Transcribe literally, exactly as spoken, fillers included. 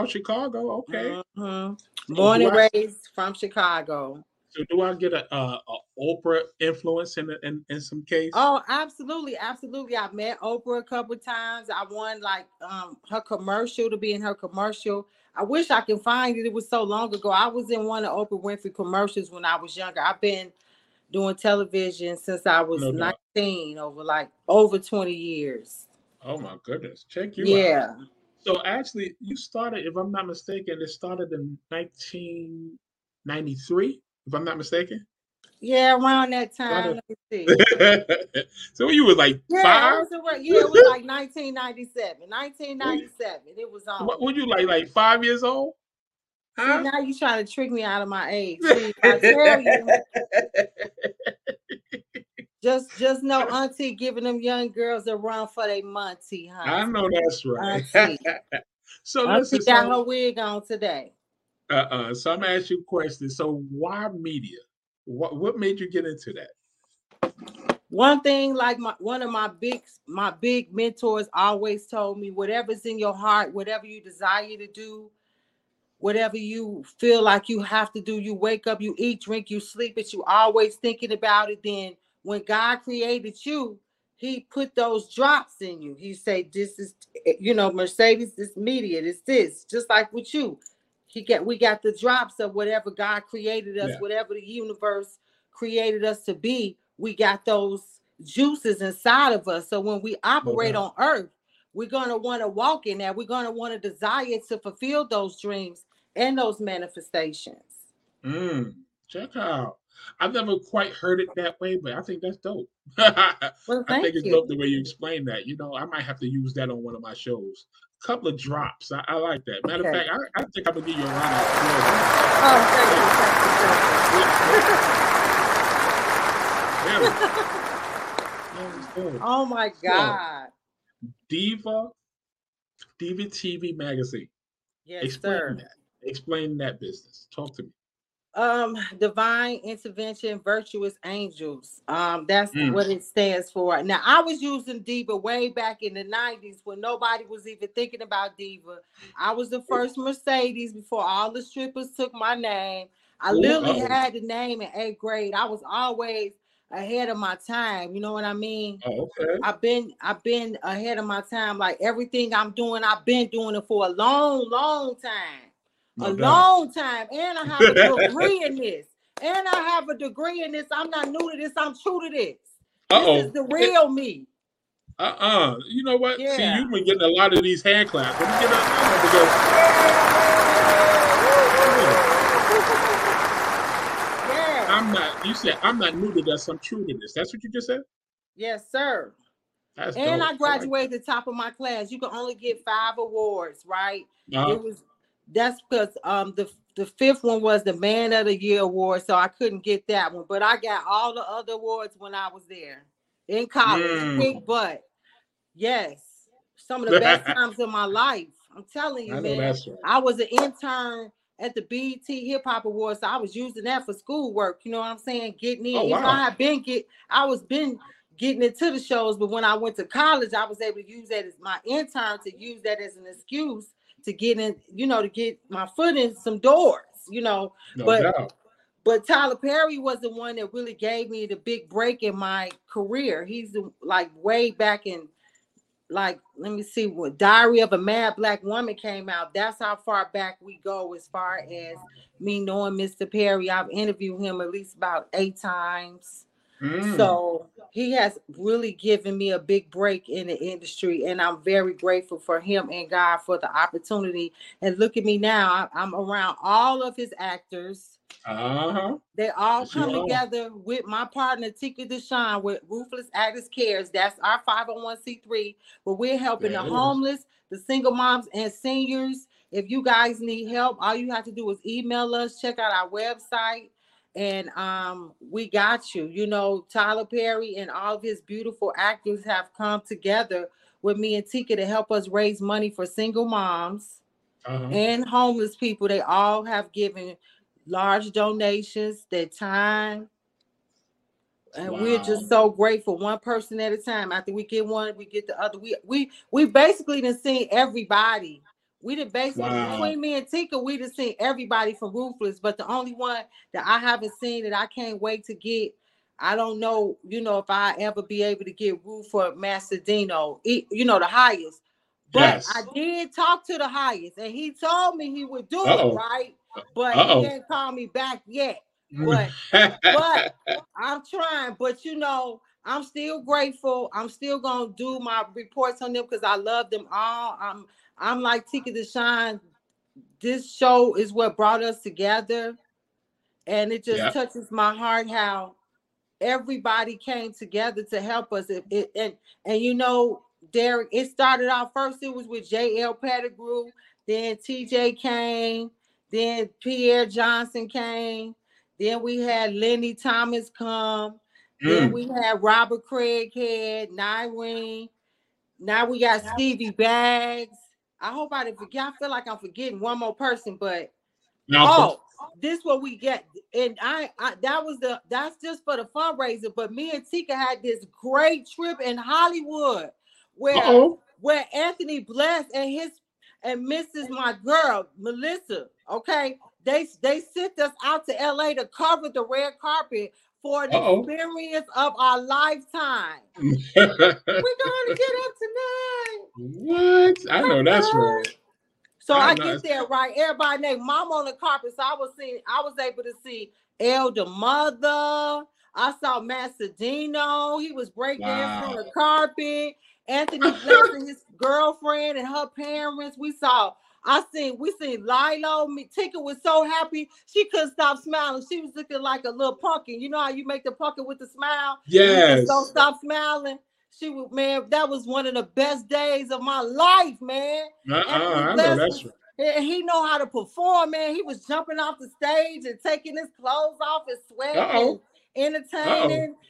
Chicago. Okay. Mm-hmm. So Born do and I? raised from Chicago. So do I get a, a, a Oprah influence in, in in some case? Oh, absolutely, absolutely. I met Oprah a couple times. I won like um her commercial to be in her commercial. I wish I can find it. It was so long ago. I was in one of Oprah Winfrey commercials when I was younger. I've been doing television since I was No doubt. nineteen, over like over twenty years. Oh my goodness. Check you out. Yeah. So actually, you started, if I'm not mistaken, it started in nineteen ninety-three, if I'm not mistaken. Yeah, around that time. Started. Let me see. So you was like Yeah, it five? was around, yeah, it was like nineteen ninety-seven. Were you, nineteen ninety-seven. It was what on. were you like like five years old? See, Huh? now you trying to trick me out of my age. See, I tell you, just just know Auntie giving them young girls a run for their monty, I honey. know that's right. Auntie. So Auntie listen, got so her wig on today. uh-uh, so I'm gonna ask you a question. So why media? What what made you get into that? One thing, like my one of my big my big mentors always told me, whatever's in your heart, whatever you desire to do, whatever you feel like you have to do, you wake up, you eat, drink, you sleep it, you always thinking about it. Then when God created you, he put those drops in you. He said, this is, you know, Mercedes, this media, this, this, just like with you. He got, we got the drops of whatever God created us, Yeah, whatever the universe created us to be. We got those juices inside of us. So when we no operate doubt. on earth, we're going to want to walk in that. We're going to want to desire to fulfill those dreams and those manifestations. Mm, check out. I've never quite heard it that way, but I think that's dope. I Well, think thank it's you. dope the way you explain that. You know, I might have to use that on one of my shows. Couple of drops. I, I like that. Matter of Okay. fact, I, I think I'm gonna give you a round of applause on that. Oh, thank Yeah, you, thank yeah, you, yeah. thank Very. you. Very good. Oh my So, God. Diva, Diva T V magazine. Yes, Explain sir. that. Explain that business. Talk to me. Um, Divine Intervention Virtuous Angels. Um, that's Mm. what it stands for. Now, I was using Diva way back in the nineties when nobody was even thinking about Diva. I was the first Mercedes before all the strippers took my name. I Ooh, literally uh-oh. had the name in eighth grade. I was always ahead of my time. You know what I mean? Oh, okay. I've been I've been ahead of my time. Like everything I'm doing, I've been doing it for a long, long time. A No doubt. long time. And I have a degree in this. And I have a degree in this. I'm not new to this. I'm true to this. This is Uh-oh. the real me. Uh-uh. You know what? See, Yeah. you've been getting a lot of these hand claps. Let me get another one because yeah, Yeah. I'm not. You said I'm not new to this. I'm true to this. That's what you just said. Yes, sir. That's And dope. I I like that. graduated the top of my class. You can only get five awards, right? Uh, It was that's because um the the fifth one was the Man of the Year award, so I couldn't get that one. But I got all the other awards when I was there in college. Kick mm. butt. Yes. Some of the best times of my life. I'm telling you, I know man. that's right. I was an intern at the B E T Hip Hop Awards, so I was using that for schoolwork. You know what I'm saying? Getting in. Oh Even I wow. had been get, I was been getting into the shows, but when I went to college, I was able to use that as my intern to use that as an excuse to get in. You know, to get my foot in some doors. You know, No but doubt. but Tyler Perry was the one that really gave me the big break in my career. He's the, like way back in, like, let me see, what Diary of a Mad Black Woman came out. That's how far back we go as far as me knowing Mister Perry. I've interviewed him at least about eight times. Mm. So he has really given me a big break in the industry, and I'm very grateful for him and God for the opportunity. And look at me now, I'm around all of his actors. Uh-huh. They all Yes, you come are. together with my partner, Tika Deshawn, with Ruthless Actors Cares. That's our five oh one c three, where we're helping There the it is. homeless, the single moms, and seniors. If you guys need help, all you have to do is email us, check out our website, and um, we got you. You know, Tyler Perry and all of his beautiful actors have come together with me and Tika to help us raise money for single moms Uh-huh. and homeless people. They all have given large donations, their time, and we're Wow. just so grateful. One person at a time. After we get one, we get the other. We we we basically done seen everybody We did basically Wow. between me and Tika, we done seen everybody from Ruthless, but the only one that I haven't seen that I can't wait to get, I don't know, you know, if I ever be able to get Rue for Macedino, you know, the highest. But Yes. I did talk to the highest, and he told me he would do Uh-oh. it, right? But Uh-oh. he ain't called me back yet. But but I'm trying. But you know, I'm still grateful. I'm still gonna do my reports on them because I love them all. I'm I'm like Tika Deshawn. This show is what brought us together, and it just Yeah. touches my heart how everybody came together to help us. It, it, and and you know, Derek, it started out first. It was with J L Pettigrew, then T J came, then Pierre Johnson came, then we had Lenny Thomas come, mm. then we had Robert Craighead, Nyrene. Now we got Stevie Baggs. I hope I didn't forget. I feel like I'm forgetting one more person, but Malcolm. Oh, this what we get, and I, I that was the that's just for the fundraiser. But me and Tika had this great trip in Hollywood, where Uh-oh. where Anthony Bless and his and Missus my girl Melissa, okay, they they sent us out to L A to cover the red carpet for an Uh-oh. experience of our lifetime. We're gonna get up tonight. What? I know that's right. So I, I get there, right? Everybody named Mom on the carpet. So I was seeing, I was able to see Elder Mother. I saw Macedino. He was breaking wow. on the carpet. Anthony Bless his girlfriend and her parents. We saw, I seen, we seen Lilo. Me, Tika was so happy. She couldn't stop smiling. She was looking like a little pumpkin. You know how you make the pumpkin with the smile? Yes. You just don't stop smiling. She was, man, that was one of the best days of my life, man. Uh-uh, I know that's right. And he know how to perform, man. He was jumping off the stage and taking his clothes off and sweating Uh-oh. and entertaining. Uh-oh.